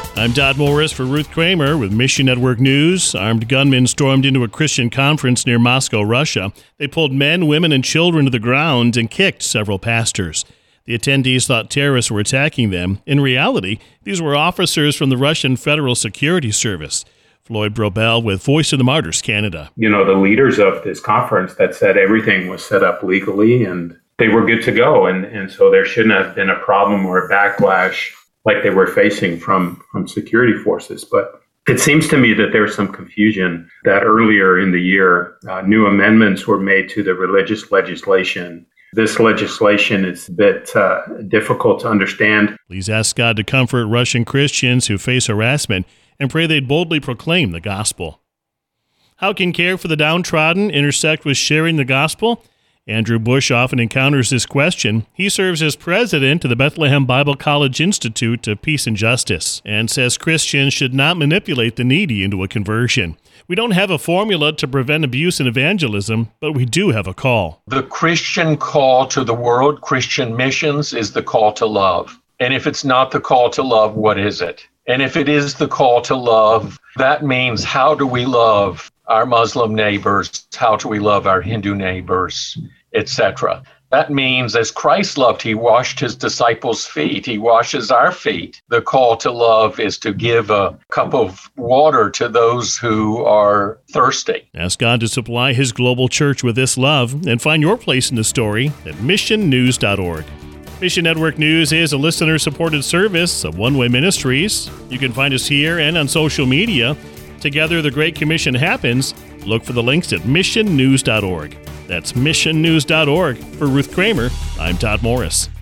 I'm Todd Morris for Ruth Kramer with Mission Network News. Armed gunmen stormed into a Christian conference near Moscow, Russia. They pulled men, women, and children to the ground and kicked several pastors. The attendees thought terrorists were attacking them. In reality, these were officers from the Russian Federal Security Service. Floyd Brobel with Voice of the Martyrs, Canada. The leaders of this conference that said everything was set up legally and they were good to go. And so there shouldn't have been a problem or a backlash like they were facing from security forces. But it seems to me that there's some confusion that earlier in the year, new amendments were made to the religious legislation. This legislation is a bit difficult to understand. Please ask God to comfort Russian Christians who face harassment and pray they'd boldly proclaim the gospel. How can care for the downtrodden intersect with sharing the gospel? Andrew Bush often encounters this question. He serves as president of the Bethlehem Bible College Institute of Peace and Justice and says Christians should not manipulate the needy into a conversion. We don't have a formula to prevent abuse in evangelism, but we do have a call. The Christian call to the world, Christian missions, is the call to love. And if it's not the call to love, what is it? And if it is the call to love, that means how do we love our Muslim neighbors? How do we love our Hindu neighbors, etc.? That means as Christ loved, he washed his disciples' feet. He washes our feet. The call to love is to give a cup of water to those who are thirsty. Ask God to supply his global church with this love and find your place in the story at missionnews.org. Mission Network News is a listener-supported service of One Way Ministries. You can find us here and on social media. Together, the Great Commission happens. Look for the links at missionnews.org. That's missionnews.org. For Ruth Kramer, I'm Todd Morris.